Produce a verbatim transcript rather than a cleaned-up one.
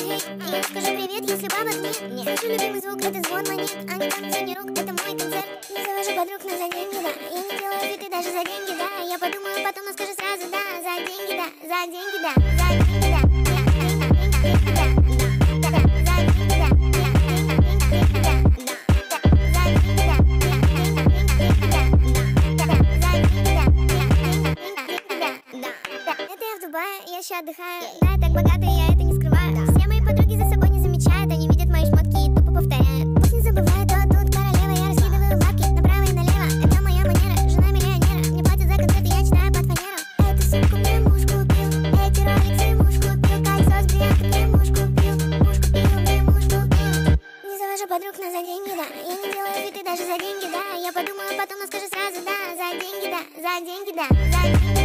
Я скажу привет, если бабок нет. Не хочу любимый звук, это звон монет, а не танцевание рук, это мой концерт. Не завожу подруг, но за деньги, да. Я не делаю хиты даже за деньги, да. Я подумаю потом, но скажу сразу, да. За деньги, да, за деньги, да, за деньги, да. Я еще отдыхаю, да, я так богата, я это не скрываю. Все мои подруги за собой не замечают, они видят мои шмотки и тупо повторяют. Пусть не забывают, то тут королева, я раскидываю бабки направо и налево. Это моя манера, жена миллионера, мне платят за концерты, я читаю под фанеру. Эту сумку мне муж купил, эти роликсы муж купил, кольцо с бриллиантом мне муж купил, муж купил, мне муж купил. Не завожу подруг, но за деньги, да. Я не делаю хиты даже за деньги, да. Я подумаю потом, но скажу сразу, да. За деньги, да, за деньги, да, за деньги.